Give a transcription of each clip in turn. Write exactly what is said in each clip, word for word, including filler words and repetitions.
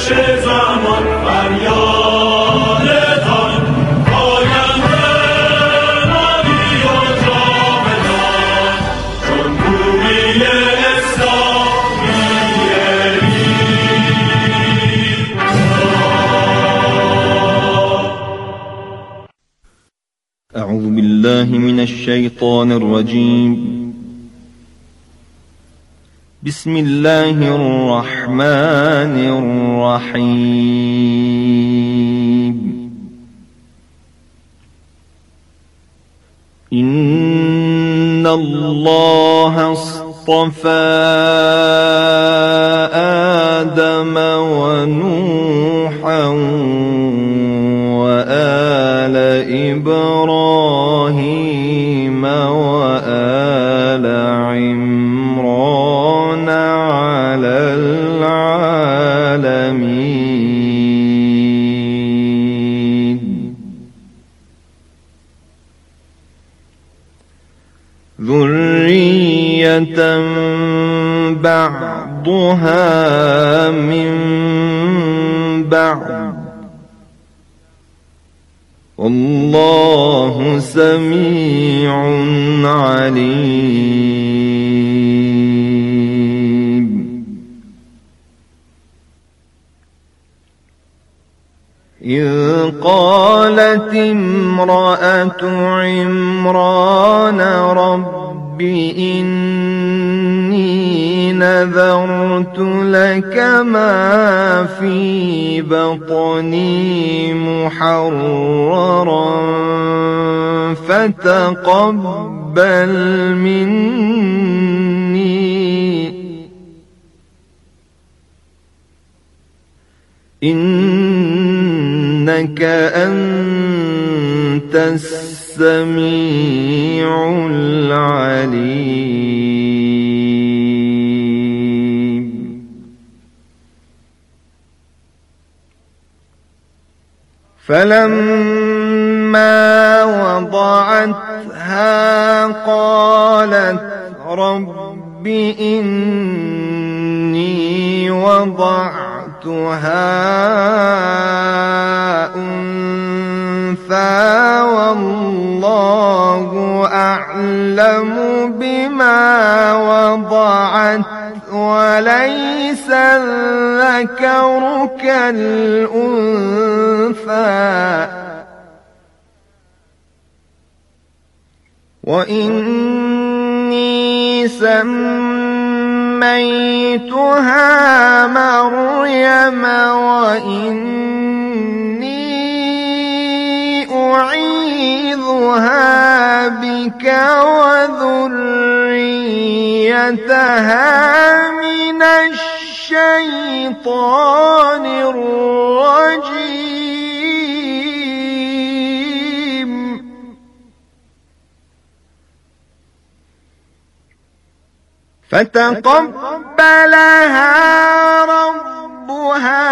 جوش زمان فریادتان آینده مانی و جاودان جمهوری اسلامی أعوذ بالله من الشيطان الرجيم. بسم الله الرحمن الرحيم. إن الله اصطفى آدم ونوحا وآل إبراهيم وآل عمران على العالمين ذرية بعضها من بعض والله سميع عليم. إذ قالت امرأة عمران رب إني نذرت لك ما في بطني محررا فتقبل مني إنك أنت السميع العليم. فلما وضعتها قالت رب إني وضعتها أنثى والله أعلم بما وضعت وليس الذكر كالأنثى وإني سميتها مريم وإني أعيذها بك وذريتها من الشيطان الرجيم. فتقبلها ربها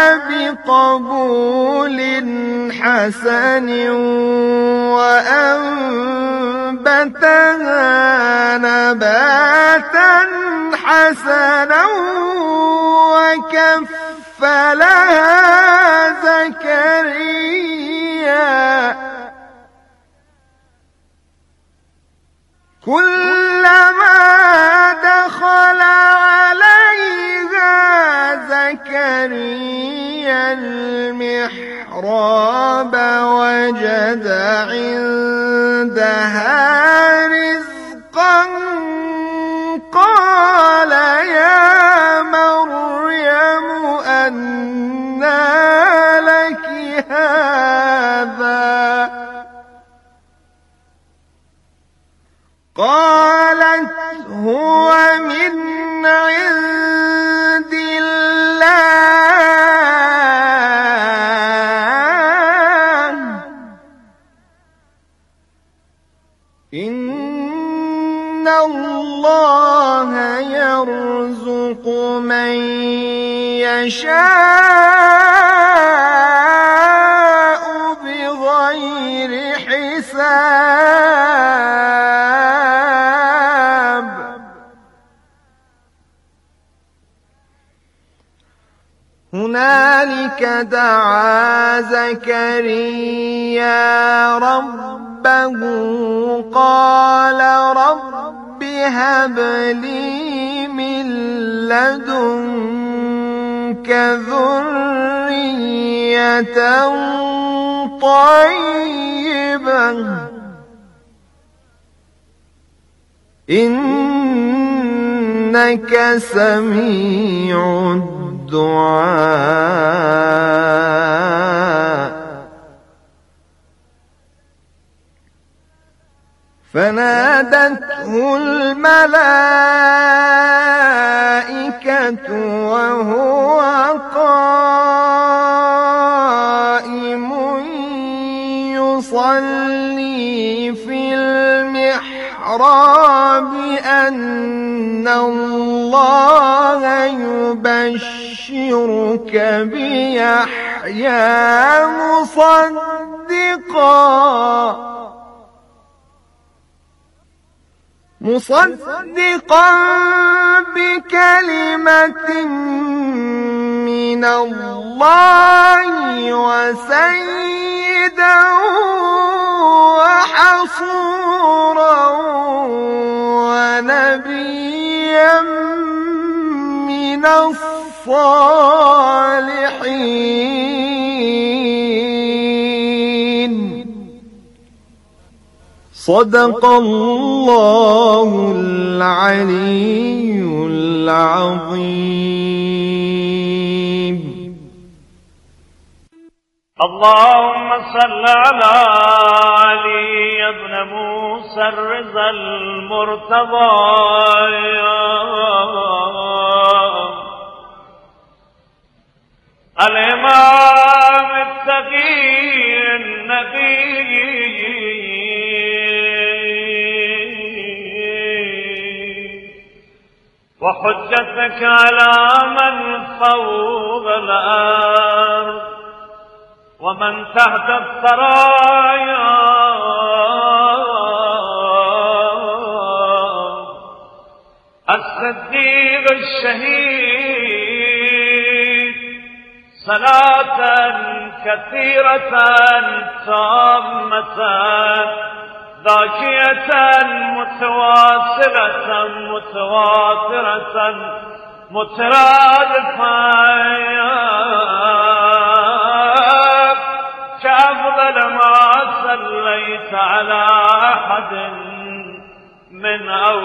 بقبول حسن وأنبتها نباتا حسنا وكفلها زكريا كلما دخل عليها زكريا المحراب وجد عندها رزقا قال يا مريم أنى لك هذا قالت هو من عند الله إن الله يرزق من يشاء بغير حساب هنالك دعا زكريا ربه قال رب هب لي من لدنك ذرية طيبة إنك سميع الدعاء فنادته الملائكة وهو قائم يصلي في المحراب أن الله يبشرك بيحيى مصدقا مصدقا بكلمة من الله وسيدا وحصورا ونبيا من الصالحين. صدق الله العلي العظيم. اللهم صل على علي بن موسى الرضا المرتضى الإمام التقي النبي وحجتك على من فوق الأرض ومن تحت الثرايا الصديق الشهيد صلاة كثيرة تامة ذاكية متواصلة متواترة مترادفة كأفضل ما صليت على أحد من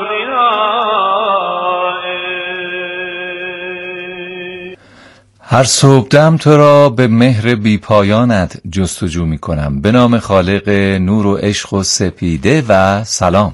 أوليائك. هر صبحدم تو را به مهر بی پایانت جستجو می کنم. به نام خالق نور و عشق و سپیده و سلام.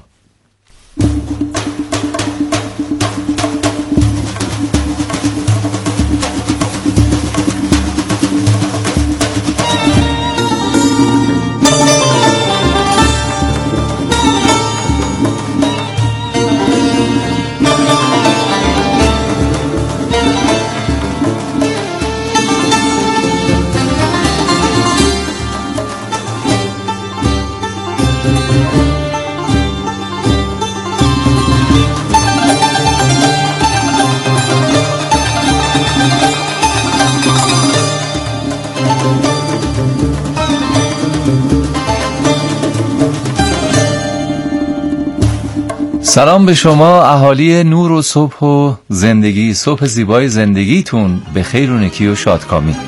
سلام به شما اهالی نور و صبح و زندگی. صبح زیبای زندگیتون به خیر و نکی و شادکامی.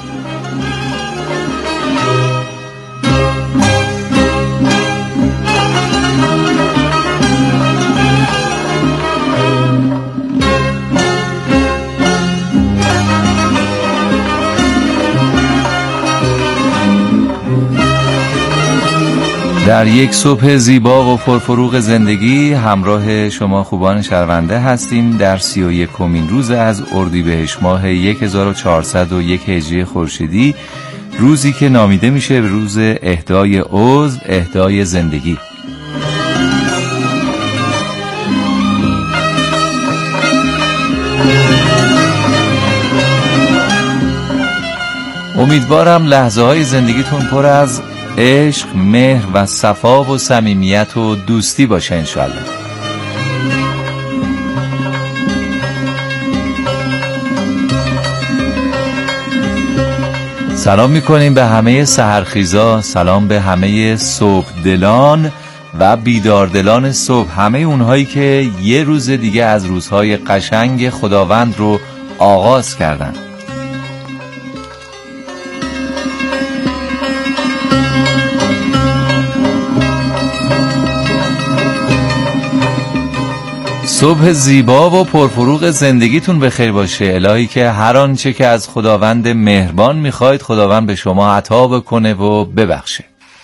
در یک صبح زیبا و پرفروغ زندگی همراه شما خوبان شنونده هستیم در سی و یکمین روز از اردیبهشت ماه هزار و چهارصد و یک هجری خورشیدی، روزی که نامیده میشه به روز اهدای عضو، اهدای زندگی. امیدوارم لحظه های زندگیتون پر از عشق، مهر و صفا و صمیمیت و دوستی باشه انشالله. سلام میکنیم به همه سحرخیزا، سلام به همه صبح دلان و بیدار دلان صبح، همه اونهایی که یه روز دیگه از روزهای قشنگ خداوند رو آغاز کردن. صبح زیبا و پرفروغ زندگیتون بخیر باشه. الهی که هر آنچه که از خداوند مهربان میخواید خداوند به شما عطا بکنه و ببخشه.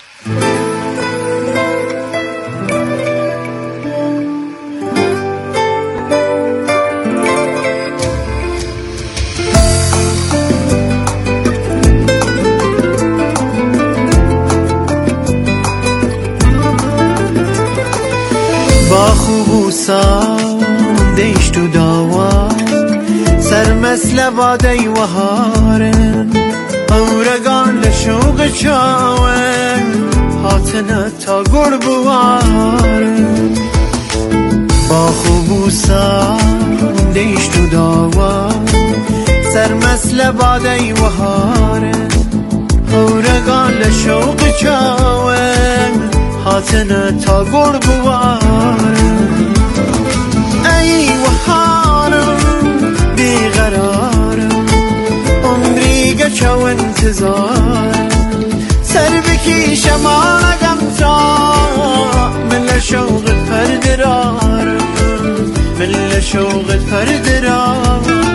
با خوبوسا دیش تو داوا سر مثل وادی وهارن اورگان لشوق چاون هاتنا تا گربوارن با خوبوسا دیش تو داوا سر مثل وادی وهارن اورگان لشوق چاون هاتنا تا گربوارن ای وهارم بیقرارم عمری گچه و انتظارم سر بکیشم آنگم تا من شوقت پردرارم من شوقت پردرارم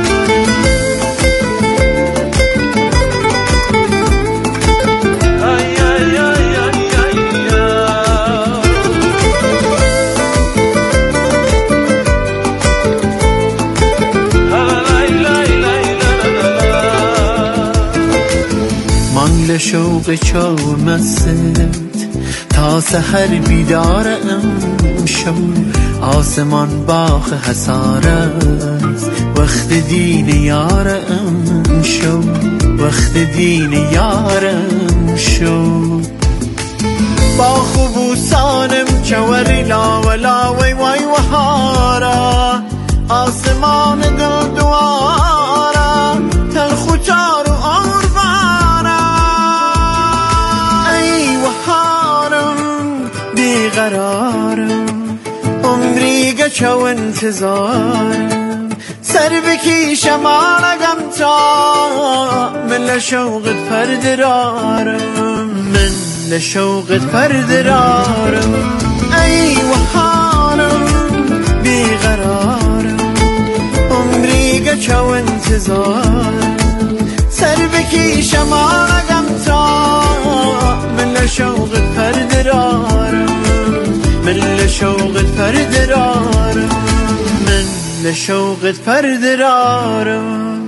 شوق چاو مست تا سحر بیدارم شو آسمان باخ حسارت وقت دین یارم شو وقت دین یارم شو با خوبوسانم چوری لا ولا وی وی وهارا آسمان دل دوارا تلخ و تار و قرارم عمری گچه و انتظارم سر بکیشم آنگم تا من لشوقت پردرارم من لشوقت پردرارم ای وهارم بیقرارم عمری گچه و انتظارم سر بکیشم آنگم تا من لشوقت پردرارم من لشوقت پردرارم من لشوقت پردرارم.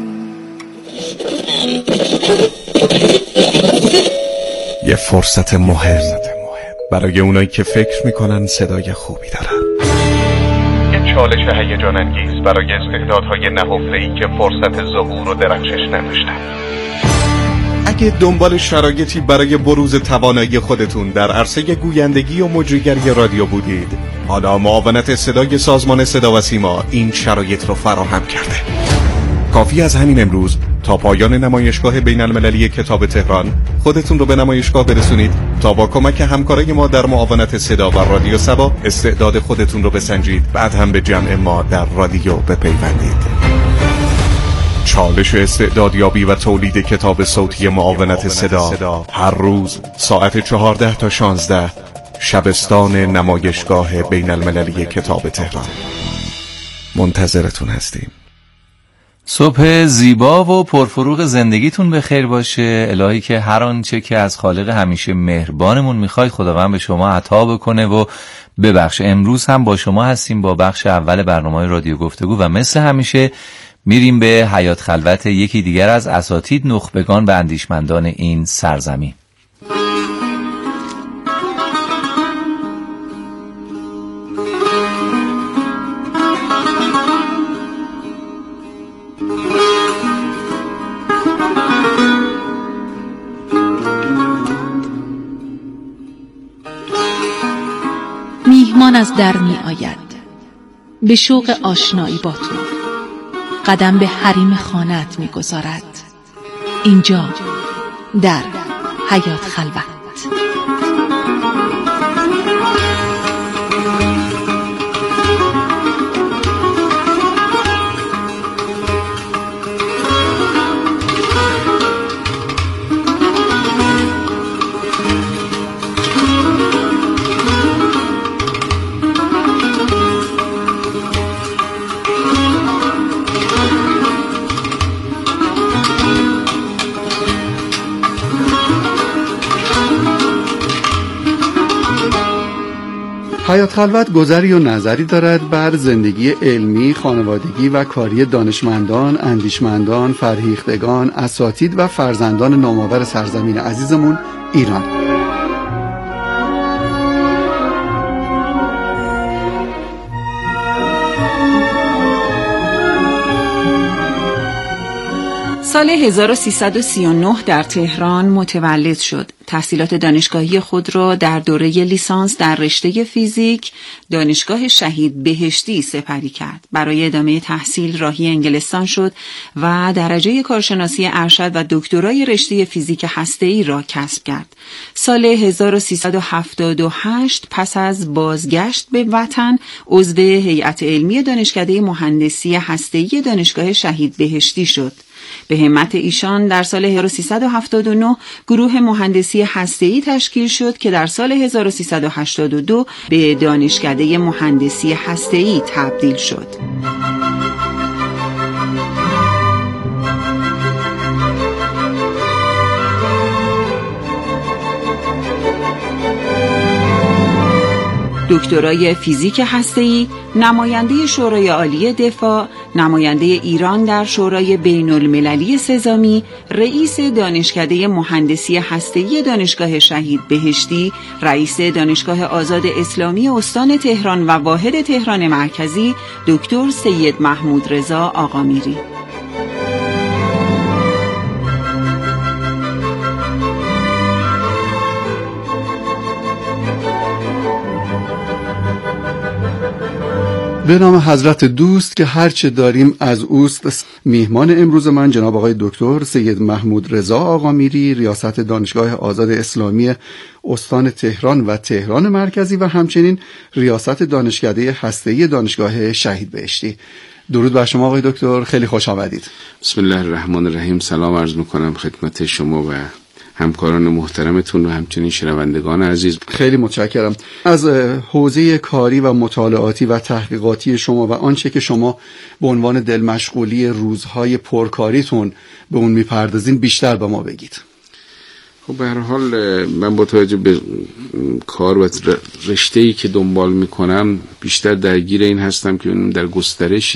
یه فرصت مهم برای اونایی که فکر میکنن صدای خوبی دارن، یه چالش هیجان انگیز برای استعدادهای نهفته‌ای که فرصت ظهور و درخشش نداشتن. اگه دنبال شرایطی برای بروز توانایی خودتون در عرصه گویندگی و مجریگری رادیو بودید، حالا معاونت صدای سازمان صدا و سیما این شرایط رو فراهم کرده. کافی از همین امروز تا پایان نمایشگاه بین المللی کتاب تهران خودتون رو به نمایشگاه برسونید تا با کمک همکارای ما در معاونت صدا و رادیو سبا استعداد خودتون رو بسنجید، بعد هم به جمع ما در رادیو بپیوندید. چالش استعدادیابی و تولید کتاب صوتی معاونت صدا هر روز ساعت چهارده تا شانزده شبستان نمایشگاه بین المللی کتاب تهران. منتظرتون هستیم. صبح زیبا و پرفروغ زندگیتون به خیر باشه. الهی که هر آنچه که از خالق همیشه مهربانمون میخواید خداوند به شما عطا بکنه و ببخشه. امروز هم با شما هستیم با بخش اول برنامه رادیو گفتگو و مثل همیشه میریم به حیات خلوت یکی دیگر از اساتید نخبگان و اندیشمندان این سرزمین. میهمان از در می آید به شوق آشنایی با تو، قدم به حریم خانه‌ات می گذارد. اینجا در حیات خلوت. حیات خلوت گذری و نظری دارد بر زندگی علمی، خانوادگی و کاری دانشمندان، اندیشمندان، فرهیختگان، اساتید و فرزندان نامآور سرزمین عزیزمون ایران. سال هزار و سیصد و سی و نه در تهران متولد شد. تحصیلات دانشگاهی خود را در دوره لیسانس در رشته فیزیک دانشگاه شهید بهشتی سپری کرد. برای ادامه تحصیل راهی انگلستان شد و درجه کارشناسی ارشد و دکترای رشته فیزیک هسته‌ای را کسب کرد. سال هزار و سیصد و هفتاد و هشت پس از بازگشت به وطن عضو هیئت علمی دانشکده مهندسی هسته‌ای دانشگاه شهید بهشتی شد. به همت ایشان در سال هزار و سیصد و هفتاد و نه گروه مهندسی هسته‌ای تشکیل شد که در سال هزار و سیصد و هشتاد و دو به دانشکده مهندسی هسته‌ای تبدیل شد. دکترای فیزیک هسته‌ای، نماینده شورای عالی دفاع، نماینده ایران در شورای بین المللی سزامی، رئیس دانشکده مهندسی هسته‌ای دانشگاه شهید بهشتی، رئیس دانشگاه آزاد اسلامی استان تهران و واحد تهران مرکزی، دکتر سید محمود رضا آقامیری. به نام حضرت دوست که هرچه داریم از اوست. میهمان امروز من جناب آقای دکتر سید محمود رضا آقامیری، ریاست دانشگاه آزاد اسلامی استان تهران و تهران مرکزی و همچنین ریاست دانشکده هسته‌ای دانشگاه شهید بهشتی. درود بر شما آقای دکتر، خیلی خوش آمدید. بسم الله الرحمن الرحیم. سلام عرض میکنم خدمت شما و همکاران محترمتون و همچنین شنوندگان عزیز. خیلی متشکرم از حوزه کاری و مطالعاتی و تحقیقاتی شما و آنچه که شما به عنوان دل مشغولی روزهای پرکاریتون به اون میپردازین بیشتر به ما بگید. خب به هر حال من با توجه به کار و رشته‌ای که دنبال میکنم بیشتر درگیر این هستم که در گسترش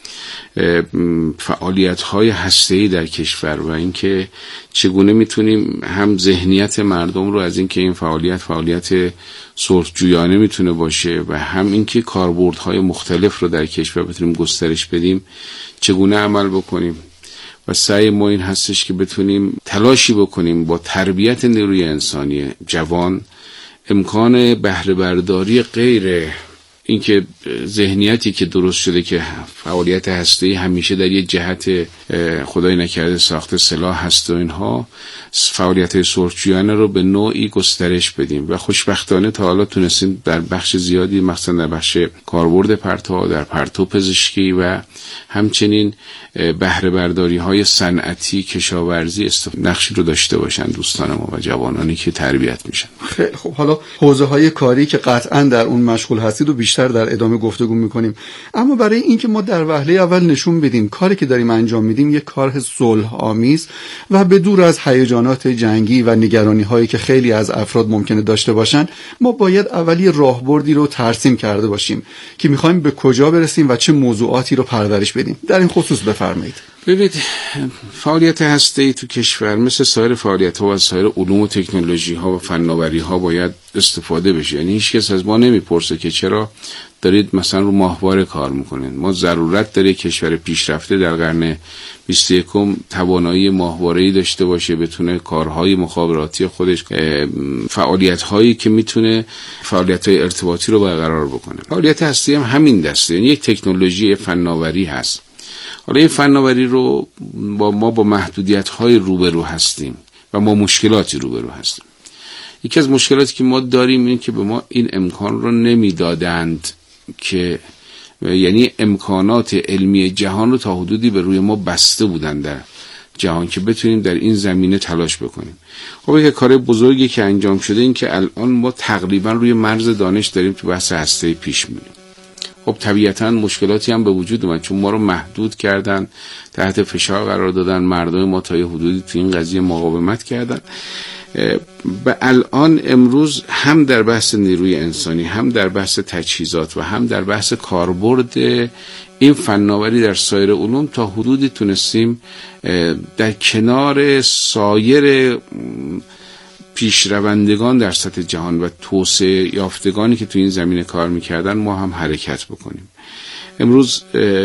فعالیت‌های هسته‌ای در کشور و اینکه چگونه میتونیم هم ذهنیت مردم رو از اینکه این فعالیت فعالیت صلح‌جویانه میتونه باشه و هم اینکه کاربردهای مختلف رو در کشور بتونیم گسترش بدیم چگونه عمل بکنیم. و سعی ما این هستش که بتونیم تلاشی بکنیم با تربیت نیروی انسانی جوان امکان بهره برداری غیر اینکه ذهنیتی که درست شده که فعالیت هسته‌ای همیشه در یه جهت خدای نکرده ساخت سلاح هست و اینها، فعالیت صلح‌جویانه رو به نوعی گسترش بدیم و خوشبختانه تا حالا تونستیم در بخش زیادی مثلا در بخش کاربرد پرتو، در پرتو پزشکی و همچنین بهره برداری های صنعتی کشاورزی نقشی رو داشته باشن دوستان ما و جوانانی که تربیت میشن. خیلی خب، حالا حوزه های کاری که قطعا در اون مشغول هستید و بیشتر در ادامه گفتگو میکنیم، اما برای اینکه ما در وهله اول نشون بدیم کاری که داریم انجام میدیم یک کار صلح آمیز و به دور از هیجانات جنگی و نگرانی هایی که خیلی از افراد ممکنه داشته باشن، ما باید اولی راهبردی رو ترسیم کرده باشیم که میخوایم به کجا برسیم و چه موضوعاتی رو پرورش بدیم. در این خصوص بفرمایید. ببینید، فعالیت هسته‌ای تو کشور مثل سایر فعالیت‌ها و سایر علوم و تکنولوژی‌ها و فناوری‌ها باید استفاده بشه. یعنی هیچ کس از ما نمیپرسه که چرا دارید مثلا رو ماهواره کار میکنین. ما ضرورت داره کشور پیشرفته در قرن بیست و یکم توانایی ماهواره‌ای داشته باشه، بتونه کارهای مخابراتی خودش، فعالیت‌هایی که میتونه فعالیت‌های ارتباطی رو برقرار بکنه. فعالیت هسته‌ای هم همین دسته، یعنی یک تکنولوژی فناوری هست. حالا این فناوری رو با ما با محدودیت‌های روبرو هستیم و ما مشکلاتی روبرو هستیم. یکی از مشکلاتی که ما داریم این که به ما این امکان رو نمیدادند که یعنی امکانات علمی جهان رو تا حدودی به روی ما بسته بودن در جهان که بتونیم در این زمینه تلاش بکنیم. خب یک کار بزرگی که انجام شده این که الان ما تقریبا روی مرز دانش داریم تو بحث هسته پیش میریم. خب طبیعتاً مشکلاتی هم به وجود اومد چون ما رو محدود کردن، تحت فشار قرار دادن، مردم ما تا یه حدودی تو این قضیه مقاومت کردن. به الان امروز هم در بحث نیروی انسانی، هم در بحث تجهیزات و هم در بحث کاربرد این فناوری در سایر علوم تا حدودی تونستیم در کنار سایر پیشروندگان در سطح جهان و توسعه یافتگانی که تو این زمینه کار میکردن ما هم حرکت بکنیم. امروز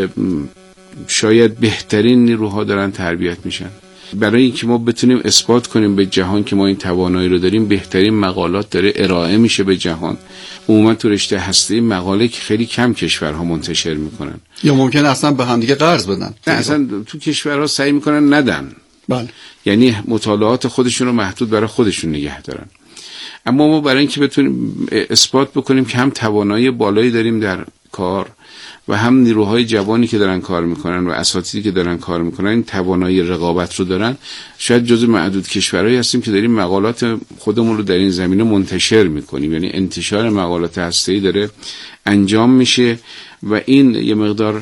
شاید بهترین نیروها دارن تربیت میشن. برای اینکه ما بتونیم اثبات کنیم به جهان که ما این توانایی رو داریم، بهترین مقالات داره ارائه میشه به جهان. عموما تو رشته هسته مقاله که خیلی کم کشورها منتشر میکنن یا ممکن اصلا به هم دیگه قرض بدن. نه اصلا تو کشورها سعی میکنن ندن. بله. یعنی مطالعات خودشون رو محدود برای خودشون نگه دارن. اما ما برای اینکه بتونیم اثبات بکنیم که هم توانایی بالایی داریم در کار و هم نیروهای جوانی که دارن کار میکنن و اساتیدی که دارن کار میکنن این توانایی رقابت رو دارن، شاید جزو معدود کشورهایی هستیم که داریم مقالات خودمون رو در این زمینه منتشر میکنیم. یعنی انتشار مقالات هسته‌ای داره انجام میشه و این یه مقدار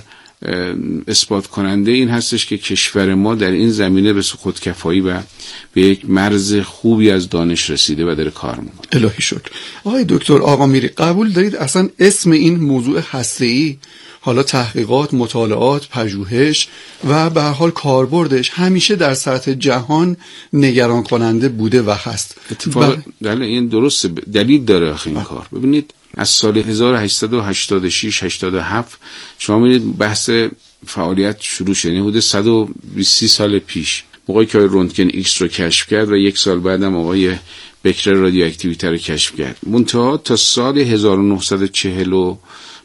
اثبات کننده این هستش که کشور ما در این زمینه به خودکفایی و به یک مرز خوبی از دانش رسیده و داره کار میکنه. الهی شکر. آقای دکتر آقامیری، قبول دارید اصلا اسم این موضوع هسته‌ای، حالا تحقیقات، مطالعات، پژوهش و به هر حال کاربردش همیشه در سطح جهان نگران کننده بوده و هست؟ اتفاقا دلیل این درسته، دلیل داره آخه این کار. ببینید از سال هزار و هشتصد و هشتاد و شش هشتاد و هفت شما می‌بینید بحث فعالیت شروع شد، یعنی حدود صد و بیست سال پیش موقعی که رنتگن ایکس رو کشف کرد و یک سال بعدم آقای بکر رادیواکتیویته رو کشف کرد. منتها تا سال هزار و نهصد و چهل و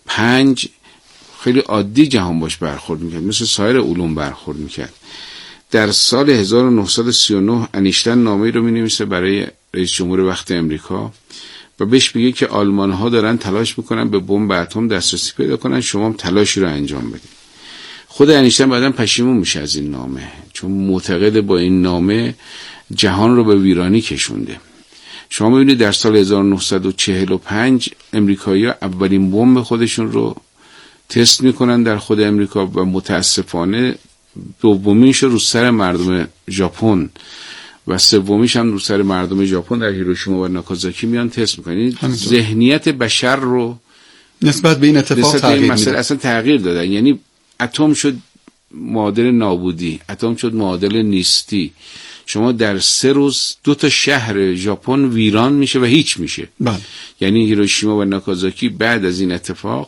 پنج خیلی عادی جهان باش برخورد میکرد، مثل سایر علوم برخورد میکرد. در سال هزار و نهصد و سی و نه انیشتین نامه‌ای رو مینویسه برای رئیس جمهور وقت امریکا و بهش میگه که آلمان ها دارن تلاش میکنن به بمب اتم دسترسی پیدا کنن، شما هم تلاشی رو انجام بدید. خود انیشتین بعداً پشیمون میشه از این نامه چون معتقد با این نامه جهان رو به ویرانی کشونده. شما میبینید در سال هزار و نهصد و چهل و پنج امریکایی‌ها اولین بمب خودشون رو تست میکنن در خود امریکا و متاسفانه دومیش رو سر مردم ژاپن و سومیش هم رو سر مردم ژاپن در هیروشیما و ناکازاکی میان تست میکنن. ذهنیت بشر رو نسبت به این اتفاق تغییر میده، اصلا تغییر دادن. یعنی اتم شد معادل نابودی، اتم شد معادل نیستی. شما در سه روز دو تا شهر ژاپن ویران میشه و هیچ میشه. بله. یعنی هیروشیما و ناکازاکی بعد از این اتفاق،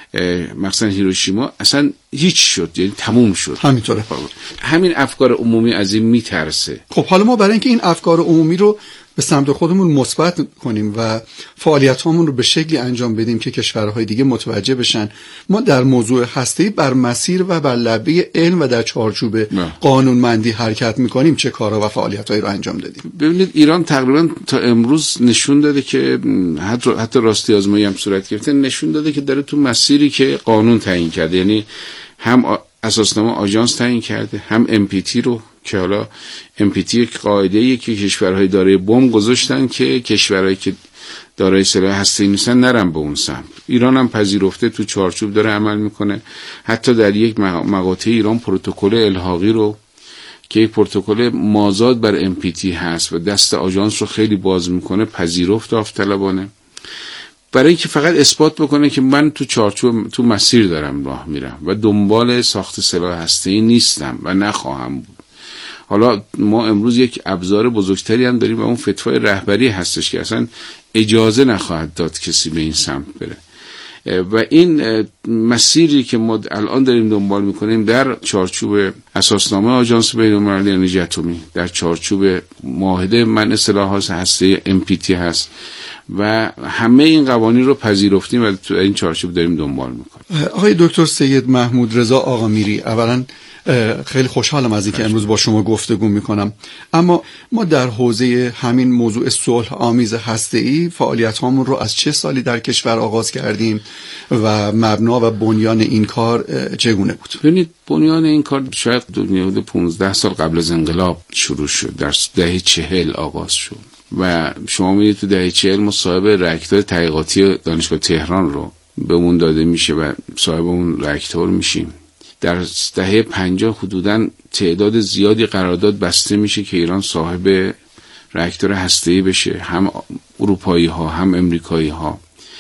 مثلا هیروشیما اصلا هیچ شد، یعنی تموم شد. همینطوره. همین افکار عمومی از این میترسه. خب حالا ما برای اینکه این افکار عمومی رو به سمت خودمون مثبت کنیم و فعالیت‌هامون رو به شکلی انجام بدیم که کشورهای دیگه متوجه بشن، ما در موضوع هسته‌ای بر مسیر و بر لبه علم و در چارچوب قانونمندی حرکت می‌کنیم، چه کارها و فعالیت‌هایی رو انجام دادیم؟ ببینید ایران تقریبا تا امروز نشون داده که حتی حتی راستی آزمایی هم صورت گرفته، نشون داده که داره تو مسیری که قانون تعیین کرده، یعنی هم اساسنامه آژانس تعیین کرده، هم ام پی تی رو که حالا ام پی تی یک قاعده‌ایه که کشورهای دارای بمب گذاشتن که کشورهایی که دارای سلاح هسته‌ای نیستن نرن به اون سمت. ایران هم پذیرفته، تو چارچوب داره عمل میکنه. حتی در یک مقاطع ایران پروتکل الحاقی رو که یک پروتکل مازاد بر ام پی تی هست و دست آژانس رو خیلی باز میکنه پذیرفت داوطلبانه، برای اینکه فقط اثبات بکنه که من تو چارچوب تو مسیر دارم راه میرم و دنبال ساخت سلاح هسته‌ای نیستم و نخواهم بود. حالا ما امروز یک ابزار بزرگتری هم داریم و اون فتوای رهبری هستش که اصلا اجازه نخواهد داد کسی به این سمت بره و این مسیری که ما الان داریم دنبال میکنیم در چارچوب اساسنامه آژانس بین‌المللی انرژی اتمی، در چارچوب معاهده منع سلاح‌های هسته‌ای ام پی تی هست و همه این قوانین رو پذیرفتیم و تو این چارچوب داریم دنبال میکنیم. آقای دکتر سید محمود رضا آقامیری، اولا خیلی خوشحالم از اینکه امروز با شما گفتگو میکنم. اما ما در حوزه همین موضوع صلح آمیز هسته‌ای فعالیت‌هامون رو از چه سالی در کشور آغاز کردیم و مبنا و بنیان این کار چگونه بود؟ ببینید، بنیان این کار شاید حدود پانزده سال قبل از انقلاب شروع شد، در دهه چهل آغاز شد و شما می‌بینید تو دهه چهل ما صاحب راکتور تحقیقاتی دانشگاه تهران رو به اون داده میشه و صاحب اون راکتور میشیم. در دهه پنجاه حدوداً تعداد زیادی قرارداد بسته میشه که ایران صاحب راکتور هسته‌ای بشه، هم اروپایی ها هم امریکایی ها.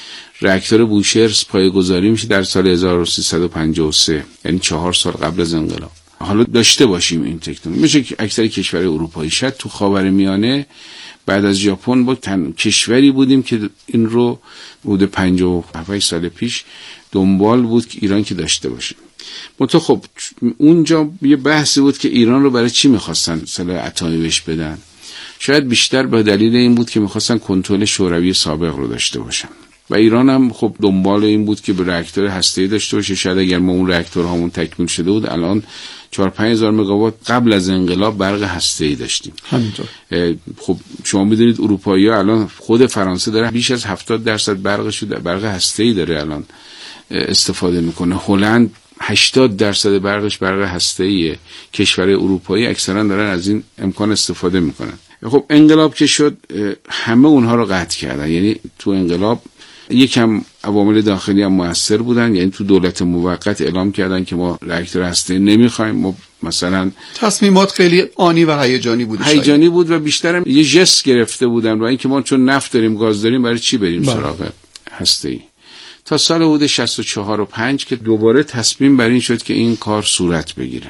راکتور بوشهر پایه‌گذاری میشه در سال هزار و سیصد و پنجاه و سه، یعنی چهار سال قبل از انقلاب. حالا داشته باشیم این تکنولوژی. میشه که اکثر کشورهای اروپایی، شاید تو خاورمیانه بعد از ژاپن با تن... کشوری بودیم که این رو حدود پنجاه و هفت سال پیش دنبال بود که ایران که داشته باشه. منتها خب اونجا یه بحثی بود که ایران رو برای چی میخواستن سلاح اتمی بهش بدن. شاید بیشتر به دلیل این بود که میخواستن کنترل شوروی سابق رو داشته باشن و ایران هم خب دنبال این بود که به راکتور هسته‌ای داشته باشه. شاید اگر ما اون راکتورهامون تکمیل شده بود الان چهار پنج هزار مگاوات قبل از انقلاب برق هسته‌ای داشتیم. همینطور. خب شما میدونید اروپایی‌ها الان خود فرانسه داره بیش از هفتاد درصد برقش رو برق هسته‌ای داره الان استفاده میکنه. هلند هشتاد درصد برقش برق هسته‌ایه. کشورهای اروپایی اکثرا دارن از این امکان استفاده میکنن. خب انقلاب که شد همه اونها رو قطع کردن. یعنی تو انقلاب یکم عوامل داخلی هم موثر بودن، یعنی تو دولت موقت اعلام کردن که ما راکتور هسته‌ای نمیخوایم. ما مثلا تصمیمات خیلی آنی و هیجانی بود هیجانی بود و بیشترم یه جست گرفته بودن و اینکه ما چون نفت داریم گاز داریم برای چی بریم سراغ هسته‌ای. تا سال حدود شصت و چهار و پنج که دوباره تصمیم بر این شد که این کار صورت بگیره.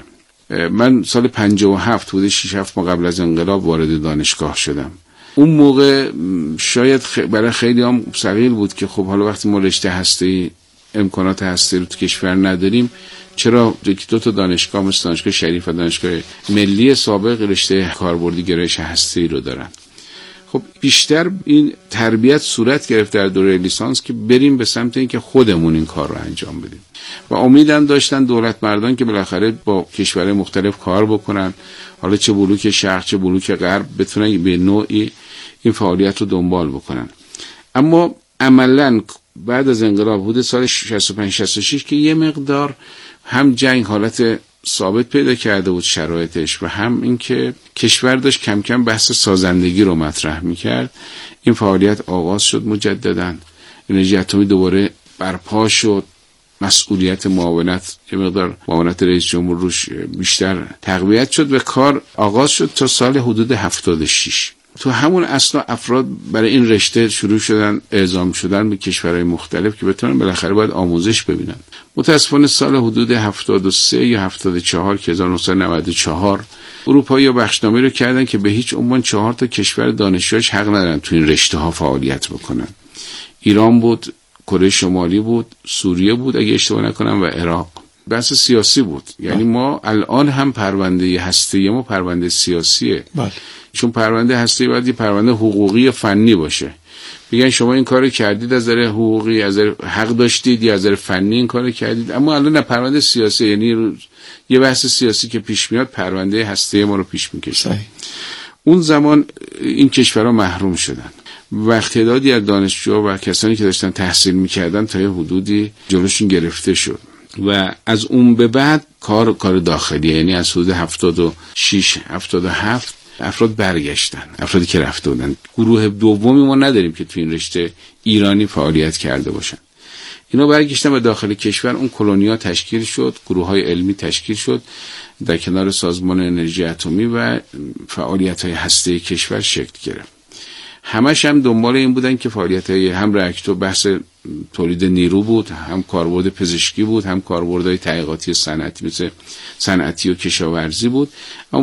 من سال پنجاه و هفت حدود شش هفت ماه قبل از انقلاب وارد دانشگاه شدم. اون موقع شاید برای خیلی هم صغیر بود که خب حالا وقتی ما رشته هسته‌ای امکانات هسته‌ای رو تو کشور نداریم، چرا یکی دو تا دانشگاه مثل دانشگاه شریف و دانشگاه ملی سابق رشته کاربردی گرایش هسته‌ای رو دارن. خب بیشتر این تربیت صورت گرفت در دوره لیسانس که بریم به سمت این که خودمون این کار رو انجام بدیم و امیدم داشتن دولت مردان که بالاخره با کشورهای مختلف کار بکنن، حالا چه بلوک شرق چه بلوک غرب، بتونن به نوعی این فعالیت رو دنبال بکنن. اما عملاً بعد از انقلاب حدود سال شصت و پنج شصت و شش که یه مقدار هم جنگ حالت ثابت پیدا کرده بود شرایطش و هم اینکه کشور داشت کم کم بحث سازندگی رو مطرح میکرد، این فعالیت آغاز شد مجدداً. انرژی اتمی دوباره برپا شد، مسئولیت معاونت یه مقدار معاونت رئیس جمهور روش بیشتر تقویت شد و کار آغاز شد تا سال حدود هفتاد و شش. تو همون اصلا افراد برای این رشته شروع شدن اعزام شدن به کشورهای مختلف که بتونن بالاخره باید آموزش ببینن. متاسفانه سال حدود هفتاد و سه یا هفتاد و چهار که هزار و نهصد و نود و چهار اروپایی بخشنامه رو کردن که به هیچ عنوان چهار تا کشور دانشجوش حق ندارن تو این رشته ها فعالیت بکنن. ایران بود، کره شمالی بود، سوریه بود اگه اشتباه نکنم و عراق. بحث سیاسی بود. یعنی ما الان هم پرونده هسته‌ای ما پرونده سیاسیه. بله. چون پرونده هسته‌ای باید یه پرونده حقوقی فنی باشه. میگن شما این کارو کردید از نظر حقوقی، از نظر حق داشتید یا از نظر فنی این کارو کردید. اما الان نه، پرونده سیاسی، یعنی یه بحث سیاسی که پیش میاد پرونده هسته‌ای ما رو پیش میکشه. اون زمان این کشورها محروم شدن و تعدادی از دانشجوها و کسانی که داشتن تحصیل میکردن تا یه حدودی جلوشون گرفته شد و از اون به بعد کار کار داخلی، یعنی از حدود هفتاد و شش هفتاد و هفت افراد برگشتن، افرادی که رفته بودن. گروه دومی ما نداریم که تو این رشته ایرانی فعالیت کرده باشن. اینا برگشتن به داخل کشور. اون کلونیا تشکیل شد، گروه‌های علمی تشکیل شد در کنار سازمان انرژی اتمی و فعالیت‌های هسته‌ای کشور شکل گرفت. همش هم دنبال این بودن که فعالیت‌های هم راکتور بحث تولید نیرو بود، هم کاربرد پزشکی بود، هم کاربردهای تحقیقاتی صنعتی مثل صنعتی و کشاورزی بود.